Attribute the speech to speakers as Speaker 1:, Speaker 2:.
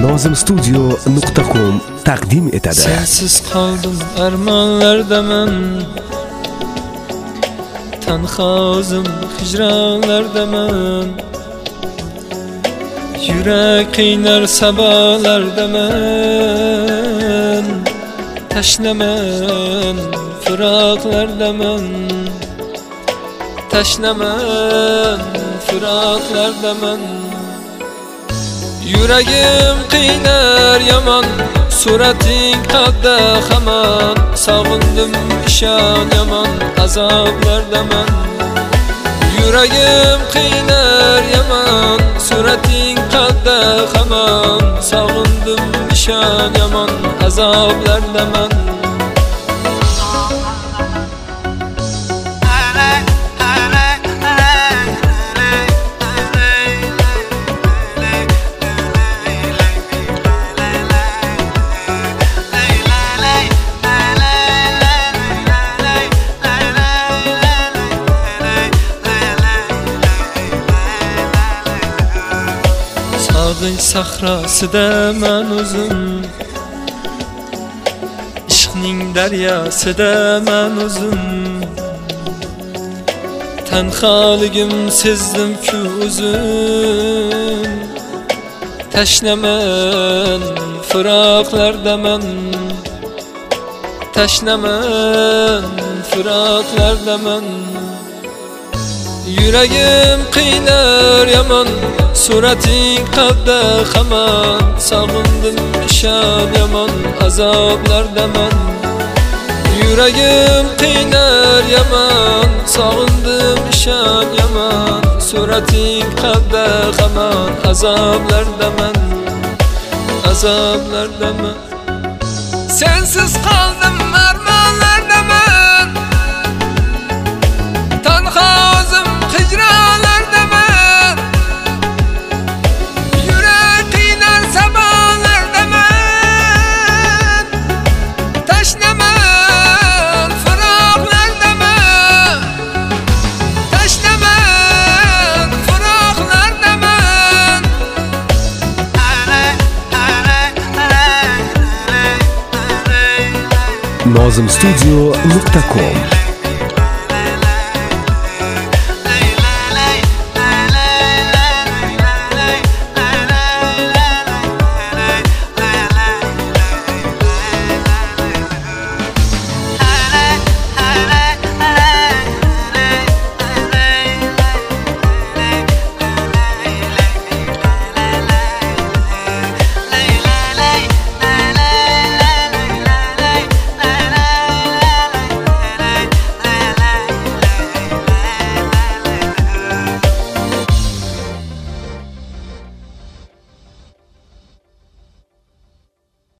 Speaker 1: nozimstudio.com taqdim etadi.
Speaker 2: Sensiz qoldim armonlardaman, tanho o'zim hijronlardaman. Yurak qiynar sabolardaman, tashlaman firoqlardaman, tashlaman firoqlardaman. Yuragim qiynar yomon, surating qalbda hamon. Sog'indim ishon yomon, azoblardaman. Yuragim qiynar yomon, surating qalbda hamon. Sog'indim ishon yomon, azoblardaman. Sog'inch sahrosida men o'zim, ishqning daryosida men o'zim. Tanholigim sezdim-ku o'zim, tashlaman firoqlardaman, tashlaman firoqlardaman. Yuragim qiynar yomon, surating qalbda hamon. Sog'indim ishon yomon, azoblardaman. Yuragim qiynar yomon, sog'indim ishon yomon. Surating qalbda hamon, azoblardaman, azoblardaman. Sensiz qoldim armonlardaman, tanho o'zim hijronlardaman. Yurak qiynar sabolardaman, tashlaman firoqlardaman, tashlaman firoqlardaman.
Speaker 1: nozimstudio.com